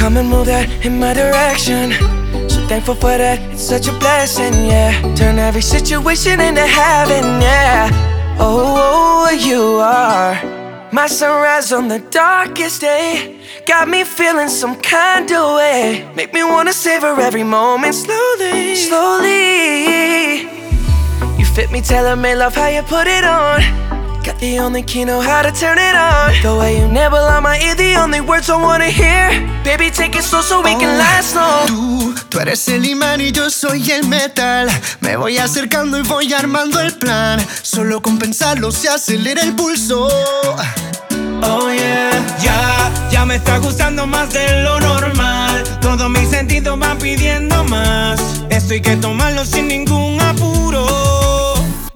come and move that in my direction. So thankful for that, it's such a blessing, yeah. Turn every situation into heaven, yeah. Oh, you are my sunrise on the darkest day. Got me feeling some kind of way. Make me wanna savor every moment slowly, slowly. You fit me, tailor-made, love how you put it on. Got the only key, know how to turn it on. The way you nibble on my ear, the only words I wanna hear. Baby, take it slow so we can last long. Tú eres el imán y yo soy el metal. Me voy acercando y voy armando el plan. Solo con pensarlo se acelera el pulso. Oh yeah, ya me está gustando más de lo normal. Todos mis sentidos van pidiendo más. Esto hay que tomarlo sin ningún apuro.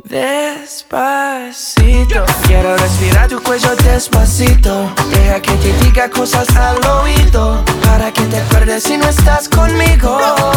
Despacito, quiero respirar tu cuello despacito. Deja que te diga cosas al oído, para que te acuerdes si no estás conmigo.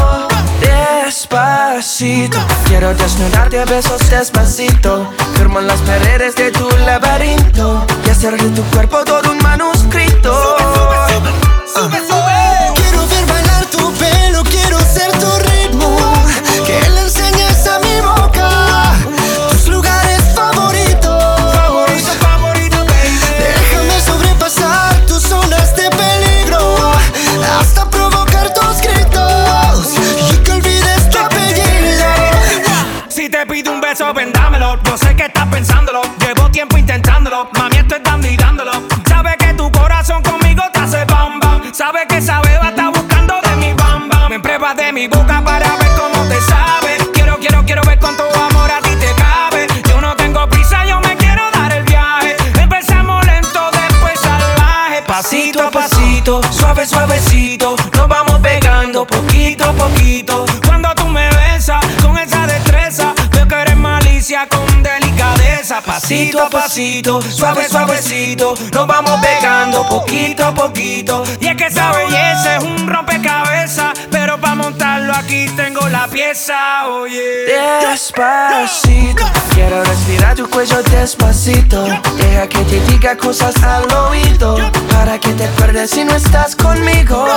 Despacito, quiero desnudarte a besos despacito. Firmo en las paredes de tu laberinto y hacer de tu cuerpo todo un manuscrito. Sube, sube. Quiero ver bailar tu pelo, quiero ser tu ritmo. Que le enseñes a mi boca tus lugares favoritos. Favorito, baby. Déjame sobrepasar tus zonas de peligro, hasta provocar tus gritos y que olvides tu apellido. Si te pido un beso, ven dámelo. Yo sé que estás pensándolo, llevo tiempo intentándolo. Mami, estoy dando y dándolo. Sabes que tu corazón conmigo te hace bam bam. Sabes que esa beba está buscando de mi bam bam. Me pruebas de mi boca para ver cómo te sabe. Quiero ver cuánto amor a ti te cabe. Yo no tengo prisa, yo me quiero dar el viaje. Empezamos lento, después salvaje. Pasito a pasito, suave, suavecito. Nos vamos pegando poquito a poquito. Cuando tú me besas con esa destreza, veo que eres malicia con delicadeza. Pasito a pasito, suave, suavecito. Nos vamos pegando poquito a poquito. Y es que esa belleza es un rompecabezas, pero para montarlo aquí tengo la pieza, oye. Despacito, quiero respirar tu cuello despacito. Deja que te diga cosas al oído, para que te acuerdes si no estás conmigo.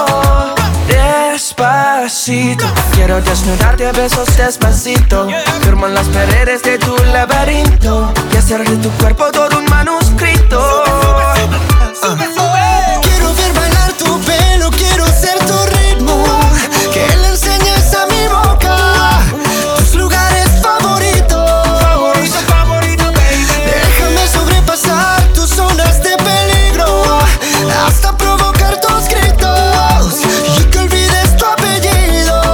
Despacito, quiero desnudarte a besos despacito. Firmo en las paredes de tu laberinto y hacer de tu cuerpo todo un manuscrito. Quiero ver bailar tu pelo, quiero ser tu ritmo. Que le enseñes a mi boca tus lugares favoritos. Favorito, baby. Déjame sobrepasar tus zonas de peligro, hasta provocar tus gritos y que olvides tu apellido.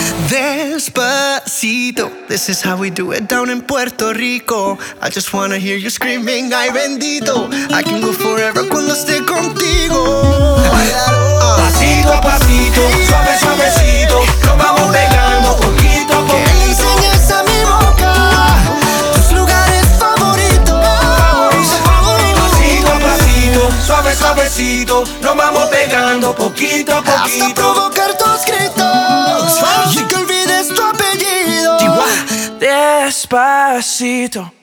Despacito, this is how we do it down in Puerto Rico. I just wanna hear you screaming, ay bendito. I can go forever cuando esté contigo. Pasito a pasito, suave, suavecito. Nos vamos pegando poquito a Que le poquito. enseñes a mi boca tus lugares favoritos. Pasito a pasito, suave, suavecito. Nos vamos pegando poquito a Hasta poquito. provocar tus gritos y que olvides tu apellido. Despacito.